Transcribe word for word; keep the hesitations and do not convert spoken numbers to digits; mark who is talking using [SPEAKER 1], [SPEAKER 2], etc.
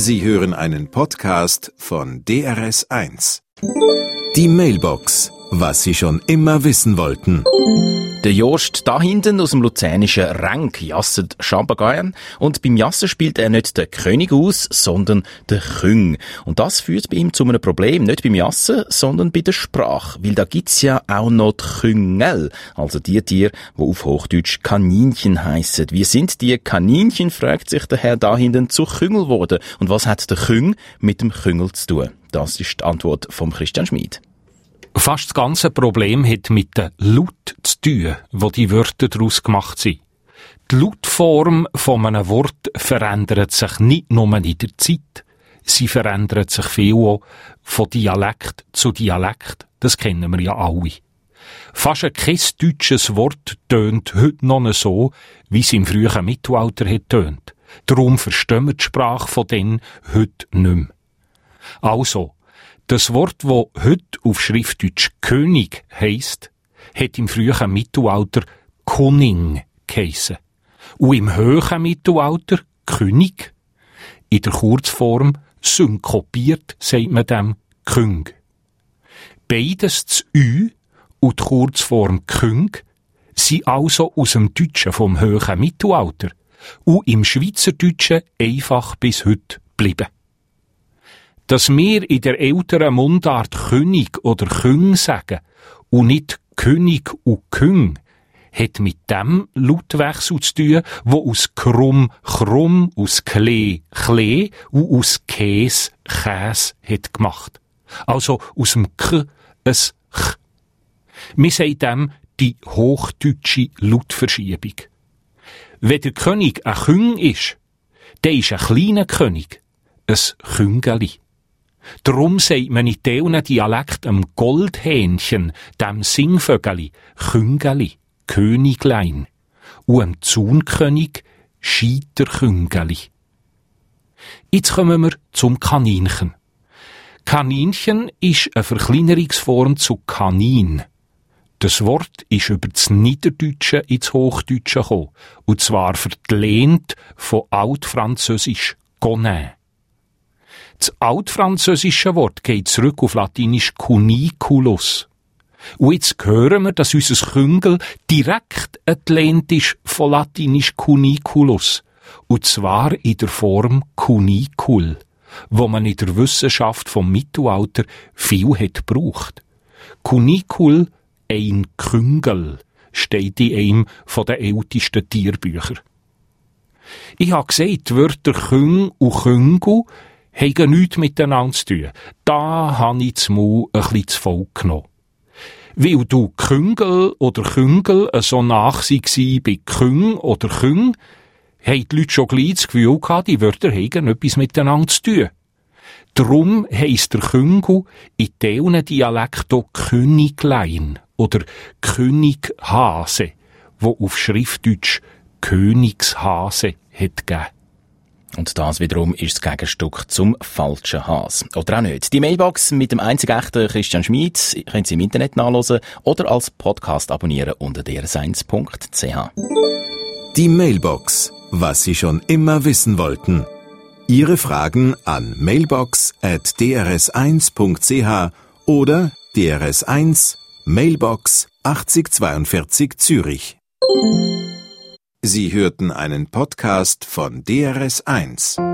[SPEAKER 1] Sie hören einen Podcast von D R S eins. Die Mailbox, was Sie schon immer wissen wollten.
[SPEAKER 2] Der Jost da hinten aus dem luzernischen Renk jasset Schabergeiern und beim Jassen spielt er nicht den König aus, sondern den Küng. Und das führt bei ihm zu einem Problem, nicht beim Jassen, sondern bei der Sprache, weil da gibt's ja auch noch die Küngel, also die Tiere, die auf Hochdeutsch Kaninchen heissen. Wie sind die Kaninchen, fragt sich der Herr da hinten, zu Küngel geworden. Und was hat der Küng mit dem Küngel zu tun? Das ist die Antwort von Christian Schmid.
[SPEAKER 3] Fast das ganze Problem hat mit den Laut zu tun, wo die Wörter daraus gemacht sind. Die Lautform von einem Wort verändert sich nicht nur in der Zeit, sie verändert sich viel auch von Dialekt zu Dialekt. Das kennen wir ja alle. Fast kein deutsches Wort tönt heute noch so, wie es im frühen Mittelalter hat tönt. Darum verstehen wir die Sprache von denen heute nicht mehr. Also, das Wort, das heute auf Schriftdeutsch König heisst, hat im frühen Mittelalter Koning geheissen. Und im hohen Mittelalter König. In der Kurzform synkopiert sagt man dem Küng. Beides das Ü und die Kurzform Küng sind also aus dem Deutschen vom hohen Mittelalter und im Schweizerdeutschen einfach bis heute geblieben. Dass wir in der älteren Mundart König oder Küng sagen und nicht König und Küng, hat mit dem Lautwechsel zu tun, wo aus Krumm Krumm, aus Klee Klee und aus Käse Käse hat gemacht. Also aus dem K ein Ch. Wir sagen dem die hochdeutsche Lautverschiebung. Wenn der König ein Küng ist, dann ist ein kleiner König ein Küngeli. Darum sagt man in diesen Dialekt am Goldhähnchen, dem Singvögeli, Küngeli, Königlein, und am Zaunkönig Scheiterküngeli. Jetzt kommen wir zum Kaninchen. Kaninchen ist eine Verkleinerungsform zu Kanin. Das Wort ist über das Niederdeutsche ins Hochdeutsche gekommen, und zwar verlehnt von altfranzösisch Gonin. Das altfranzösische Wort geht zurück auf Latinisch cuniculus. Und jetzt hören wir, dass unser Küngel direkt entlehnt ist von Latinisch cuniculus. Und zwar in der Form cunicul, wo man in der Wissenschaft vom Mittelalter viel hat gebraucht. Cunicul, ein Küngel, steht in einem von den ältesten Tierbüchern. Ich habe gesagt, die Wörter Küng und Küngel haben nichts miteinander zu tun. Da habe ich das Maul ein bisschen zu voll genommen. Weil du Küngel oder Küngel so nach waren bei Küng oder Küng, haben die Leute schon gleich das Gefühl gehabt, die Wörter haben etwas miteinander zu tun. Darum heisst der Küngel in diesen Dialekt auch Königlein oder Könighase, wo auf Schriftdeutsch Königshase hat gegeben.
[SPEAKER 2] Und das wiederum ist das Gegenstück zum falschen Has. Oder auch nicht. Die Mailbox mit dem einzig echten Christian Schmid können Sie im Internet nachlesen oder als Podcast abonnieren unter d r s eins punkt c h.
[SPEAKER 1] Die Mailbox, was Sie schon immer wissen wollten. Ihre Fragen an mailbox at d r s eins punkt c h oder D R S eins Mailbox achtzig zweiundvierzig Zürich. Sie hörten einen Podcast von D R S eins.